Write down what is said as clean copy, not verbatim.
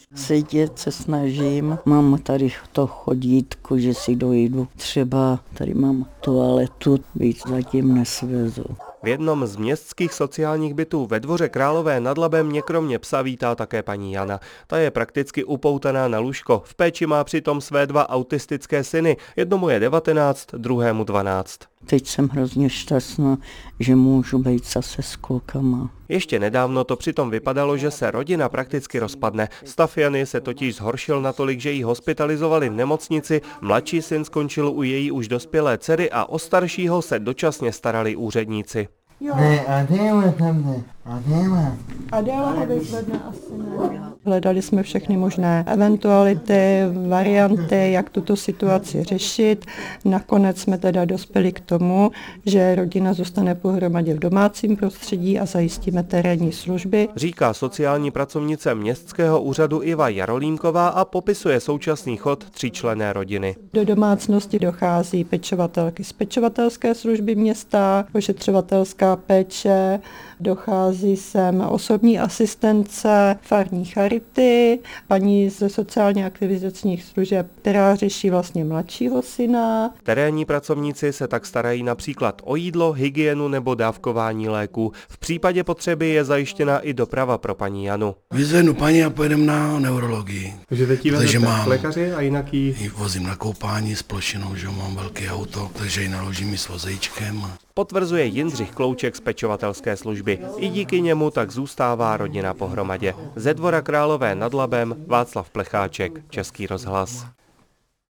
Sedět se snažím, mám tady to chodítko, že si dojdu. Třeba tady mám toaletu, víc zatím nesvezu. V jednom z městských sociálních bytů ve Dvoře Králové nad Labem mě kromě psa vítá také paní Jana. Ta je prakticky upoutaná na lůžko. V péči má přitom své 2 autistické syny. Jednomu je 19, druhému 12. Teď jsem hrozně šťastná, že můžu být zase s klukama. Ještě nedávno to přitom vypadalo, že se rodina prakticky rozpadne. Stav Jany se totiž zhoršil natolik, že ji hospitalizovali v nemocnici, mladší syn skončil u její už dospělé dcery a o staršího se dočasně starali úředníci. Ne, Adéla tam ne. Adéla ho vyzvedne asi ne. Hledali jsme všechny možné eventuality, varianty, jak tuto situaci řešit. Nakonec jsme teda dospěli k tomu, že rodina zůstane pohromadě v domácím prostředí a zajistíme terénní služby. Říká sociální pracovnice Městského úřadu Iva Jarolímková a popisuje současný chod 3členné rodiny. Do domácnosti dochází pečovatelky z pečovatelské služby města, ošetřovatelská péče, dochází sem osobní asistence, farní charity, paní ze sociálně aktivizačních služeb, která řeší vlastně mladšího syna. Terénní pracovníci se tak starají například o jídlo, hygienu nebo dávkování léků. V případě potřeby je zajištěna i doprava pro paní Janu. Vyzvednu paní a pojedeme na neurologii. Takže teď vezete k lékaři a jinak ji vozím na koupání s plošinou, že mám velké auto, takže ji naložím i s vozejčkem. Potvrzuje Jindřich Klouček z pečovatelské služby. I díky němu tak zůstává rodina pohromadě. Ze Dvora Králové nad Labem Václav Plecháček, Český rozhlas.